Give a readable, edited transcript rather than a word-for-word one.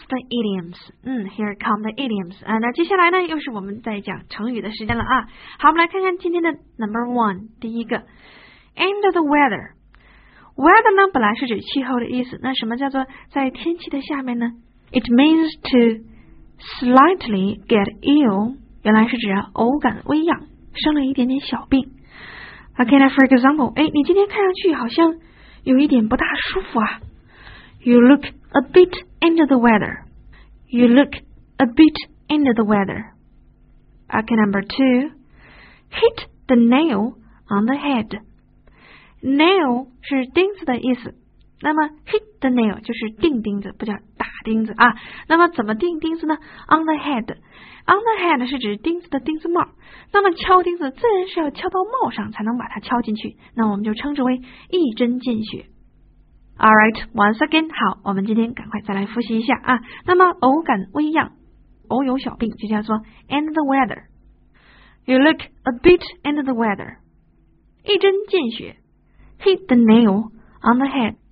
the idioms. Here come the idioms. 那接下来呢，又是我们在讲成语的时间了啊。好，我们来看看今天的 number one， 第一个 under the weather. Weather 呢，本来是指气候的意思。那什么叫做在天气的下面呢？ It means to slightly get ill. 原来是指偶感微痒，生了一点点小病。Okay, now for example, 你今天看上去好像有一点不大舒服啊。You look a bit under the weather. You look a bit under the weather. Okay, number two, hit the nail on the head. Nail 是钉子的意思，那么 hit the nail 就是钉钉子，不叫打钉子啊。那么怎么钉钉子呢？ On the head. On the head 是指钉子的钉子帽，那么敲钉子自然是要敲到帽上才能把它敲进去，那我们就称之为一针见血。Alright, once again, 好，我们今天赶快再来复习一下啊。那么偶感微恙，偶有小病就叫做 under the weather. You look a bit under the weather. 一针见血 hit the nail on the head.